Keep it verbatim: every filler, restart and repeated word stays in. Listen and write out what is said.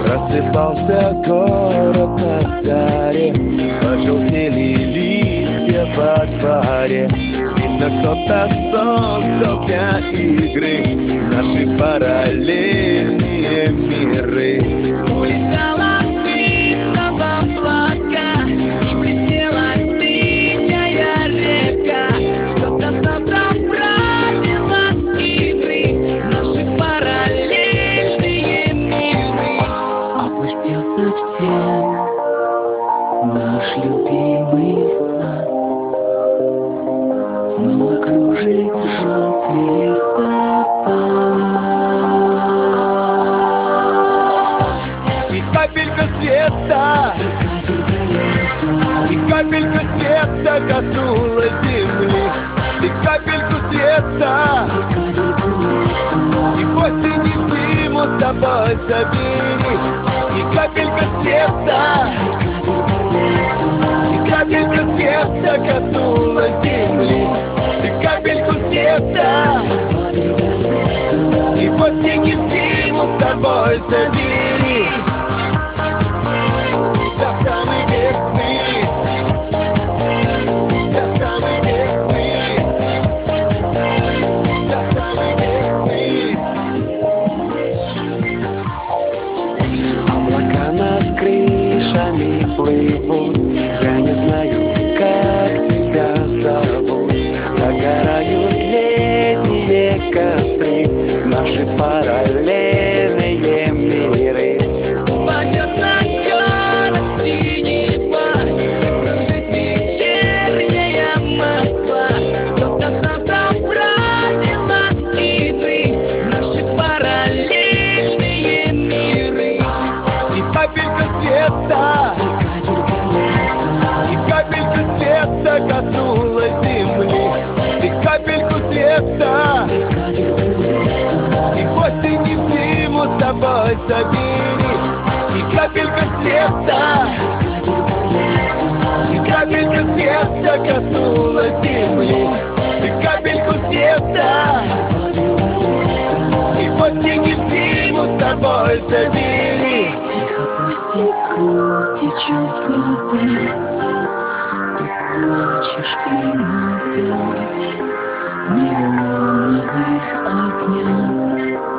Просыпался город на заре, пожелтели листья во дворе. Видно, кто-то создал для игры наши параллельные миры. Улетала птица в облака, и блестела синяя река. Кто-то создал правила игры наши параллельные миры. Опустился в тень наш любимый сад, снова кружит желтый листопад. И капелька света, и капелька света коснулась земли. И капельку света, и в осень зиму с тобой забери. И капелька света, и капелька света коснулась земли. И капельку света, и в осень зиму с тобой забери. До самой весны, до самой весны, до самой весны. Облака над крышами плывут, я не знаю, как тебя зовут. Загорают летние костры, наши параллельные миры. Пойдет на город синева, кружит вечерняя Москва. Кто-то создал правила игры наши параллельные миры. И капелька света, и капелька света коснулась земли. И капельку света, и в осень и в зиму с тобой забери. И капелька света, и капелька света коснулась земли. И капельку света, и в осень и в зиму с тобой забери. Тихо по стеклу течет вода, ты плачешь иногда. Неоновых огнях